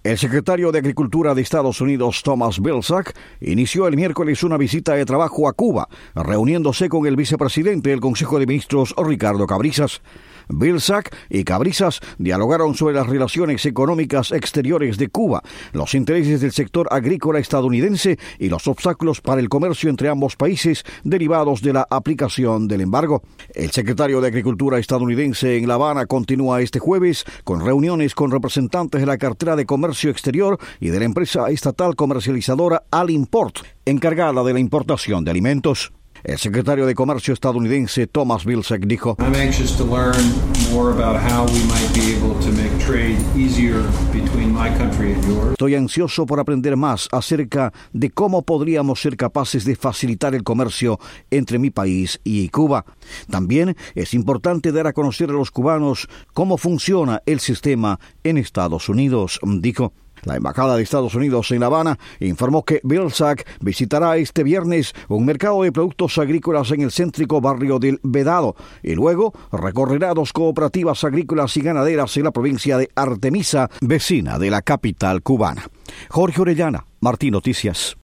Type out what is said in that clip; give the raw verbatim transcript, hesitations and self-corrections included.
El secretario de Agricultura de Estados Unidos, Thomas Vilsack, inició el miércoles una visita de trabajo a Cuba, reuniéndose con el vicepresidente del Consejo de Ministros, Ricardo Cabrizas. Vilsack y Cabrizas dialogaron sobre las relaciones económicas exteriores de Cuba, los intereses del sector agrícola estadounidense y los obstáculos para el comercio entre ambos países derivados de la aplicación del embargo. El secretario de Agricultura estadounidense en La Habana continúa este jueves con reuniones con representantes de la cartera de Comercio Exterior y de la empresa estatal comercializadora Alimport, encargada de la importación de alimentos. El secretario de Comercio estadounidense Thomas Vilsack dijo: I'm anxious to learn more about how we might be able to make trade easier between my country and yours. Estoy ansioso por aprender más acerca de cómo podríamos ser capaces de facilitar el comercio entre mi país y Cuba. También es importante dar a conocer a los cubanos cómo funciona el sistema en Estados Unidos, dijo. La Embajada de Estados Unidos en La Habana informó que Vilsack visitará este viernes un mercado de productos agrícolas en el céntrico barrio del Vedado y luego recorrerá dos cooperativas agrícolas y ganaderas en la provincia de Artemisa, vecina de la capital cubana. Jorge Orellana, Martín Noticias.